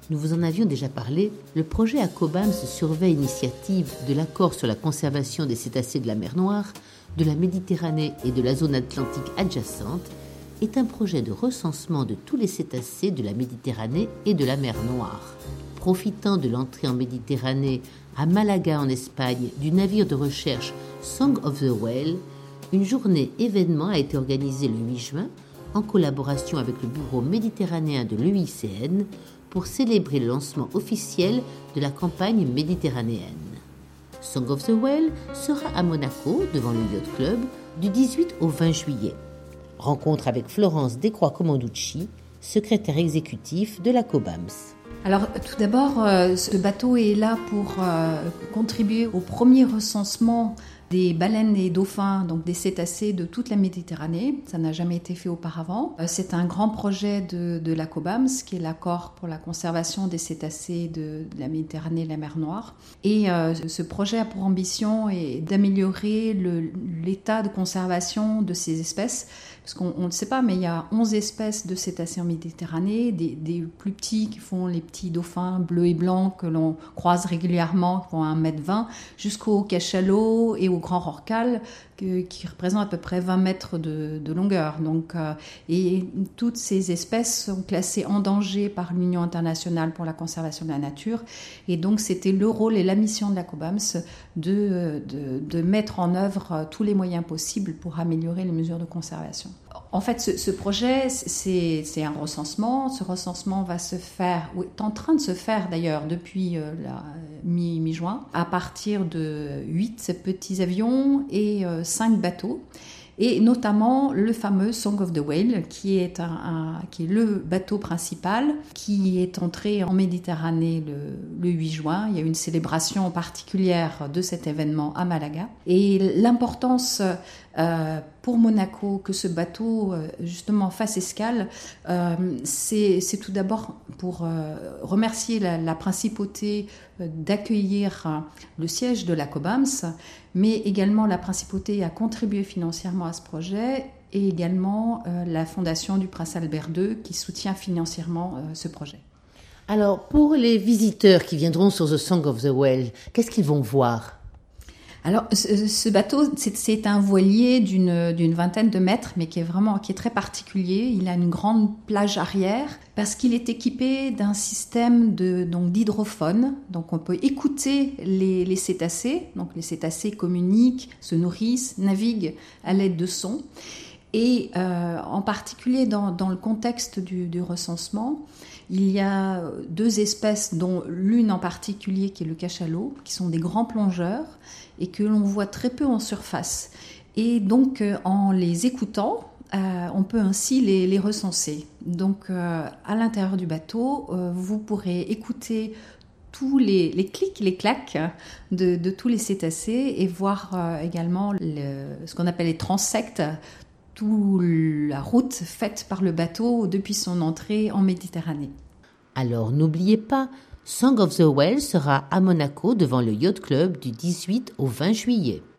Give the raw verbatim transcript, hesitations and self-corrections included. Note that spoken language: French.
Nous vous en avions déjà parlé, le projet AquaBAMS surveille l'initiative de l'accord sur la conservation des cétacés de la mer Noire, de la Méditerranée et de la zone atlantique adjacente, est un projet de recensement de tous les cétacés de la Méditerranée et de la mer Noire. Profitant de l'entrée en Méditerranée à Malaga en Espagne du navire de recherche Song of the Whale, une journée événement a été organisée le huit juin en collaboration avec le bureau méditerranéen de l'U I C N pour célébrer le lancement officiel de la campagne méditerranéenne. Song of the Whale sera à Monaco devant le Yacht Club du dix-huit au vingt juillet. Rencontre avec Florence Descroix-Comanducci, secrétaire exécutif de l'AquaBAMS. Alors tout d'abord, euh, ce bateau est là pour euh, contribuer au premier recensement des baleines et dauphins, donc des cétacés de toute la Méditerranée. Ça n'a jamais été fait auparavant. Euh, c'est un grand projet de, de l'AquaBAMS, qui est l'accord pour la conservation des cétacés de, de la Méditerranée et de la mer Noire. Et euh, ce projet a pour ambition est d'améliorer le, l'état de conservation de ces espèces. Parce qu'on ne le sait pas, mais il y a onze espèces de cétacés en Méditerranée, des, des plus petits qui font les petits dauphins bleus et blancs que l'on croise régulièrement, qui font un mètre vingt, jusqu'aux cachalots et aux grands rorquals que, qui représentent à peu près vingt mètres de, de longueur. Donc, euh, et toutes ces espèces sont classées en danger par l'Union internationale pour la conservation de la nature. Et donc, c'était le rôle et la mission de l'AquaBAMS de, de, de mettre en œuvre tous les moyens possibles pour améliorer les mesures de conservation. En fait, ce, ce projet, c'est, c'est un recensement. Ce recensement va se faire, ou est en train de se faire d'ailleurs depuis euh, la mi, mi-juin, à partir de huit petits avions et euh, cinq bateaux. Et notamment le fameux Song of the Whale, qui est, un, un, qui est le bateau principal, qui est entré en Méditerranée le, le huit juin. Il y a eu une célébration particulière de cet événement à Malaga. Et l'importance euh, pour Monaco que ce bateau euh, justement fasse escale, euh, c'est, c'est tout d'abord pour euh, remercier la, la principauté euh, d'accueillir euh, le siège de l'AquaBAMS, mais également la principauté a contribué financièrement à ce projet, et également euh, la fondation du Prince Albert deux qui soutient financièrement euh, ce projet. Alors, pour les visiteurs qui viendront sur The Song of the Whale, qu'est-ce qu'ils vont voir ? Alors, ce, ce bateau, c'est, c'est un voilier d'une, d'une vingtaine de mètres, mais qui est vraiment, qui est très particulier. Il a une grande plage arrière parce qu'il est équipé d'un système de, donc, d'hydrophone. Donc, on peut écouter les, les cétacés. Donc, les cétacés communiquent, se nourrissent, naviguent à l'aide de sons. Et euh, en particulier dans, dans le contexte du, du recensement, il y a deux espèces, dont l'une en particulier qui est le cachalot, qui sont des grands plongeurs et que l'on voit très peu en surface. Et donc, euh, en les écoutant, euh, on peut ainsi les, les recenser. Donc, euh, à l'intérieur du bateau, euh, vous pourrez écouter tous les, les clics, les claques de, de tous les cétacés et voir euh, également le, ce qu'on appelle les transects, toute la route faite par le bateau depuis son entrée en Méditerranée. Alors n'oubliez pas, Song of the Whale sera à Monaco devant le Yacht Club du dix-huit au vingt juillet.